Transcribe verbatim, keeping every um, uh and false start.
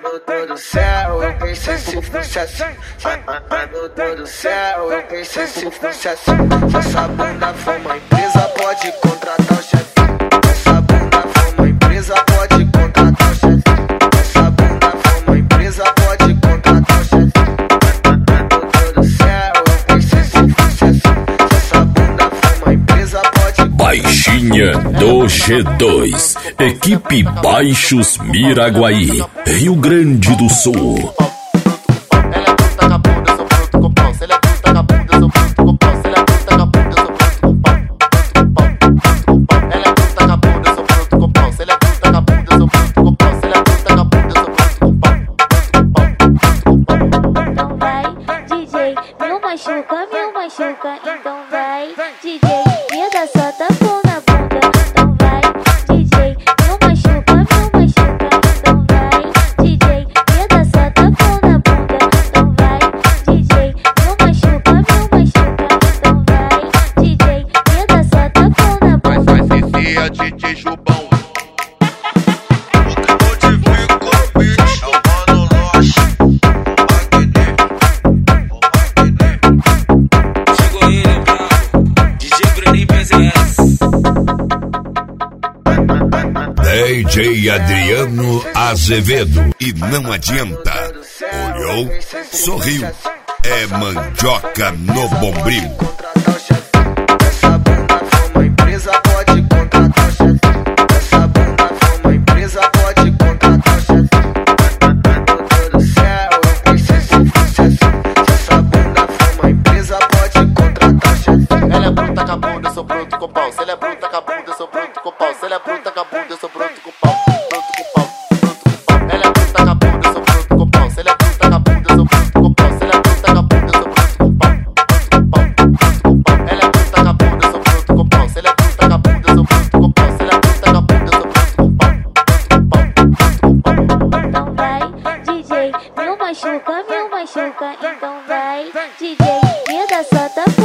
Mano do céu, eu pensei se fosse assim. Mano do céu, eu pensei se fosse assim. Se essa bunda for uma empresa, pode contratar o chefe. Se essa bunda for uma empresa, pode contratar o chefe. Se essa bunda for uma empresa, pode contratar o chefe. Mano do céu, eu pensei se fosse assim. Se essa bunda for uma empresa, pode. Baixinha do G dois, equipe Baixos Miraguaí, Rio Grande do Sul. Machuca, meu machuca, então vai, D J, me dá só tapão na bunda, então vai, D J, meu machuca, meu machuca, então vai, D J, me dá só tapão na bunda, então vai, D J, meu machuca, meu machuca, então vai, D J, me dá só tapão na bunda. Vai, vai, Cici, é D J Jubão. D J Adriano Azevedo. E não adianta. Olhou, sorriu. É mandioca no bombril. Essa bunda for uma empresa, pode contratar o chefe. Essa bunda for uma empresa, pode contratar o chefe. Mano do céu, eu pensei se fosse assim. Se essa bunda for uma empresa, pode contratar o chefe. Ela é bruta com a bunda, eu sou bruto com pau. Se ela é bruta com a bunda, eu sou bruto com pau. Se ela é bruta com a bunda, eu sou bruto com pau. Bruto com pau, bruto com pau. Ela é bruta com a bunda, eu sou bruto com pau. Se ela é bruta com a bunda, eu sou bruto com pau. Se ela é bruta com a bunda, eu sou bruto com pau. Bruto com pau, bruto com pau. Ela é bruta com a bunda, eu sou bruto com pau. Se ela é bruta com a bunda, eu sou bruto com pau. Se ela é bruta com a bunda, eu sou bruto com pau. Bruto com pau, bruto com pau. Então vai, D J, meu machuca, meu machuca, então vai, D J, me dá só tapão.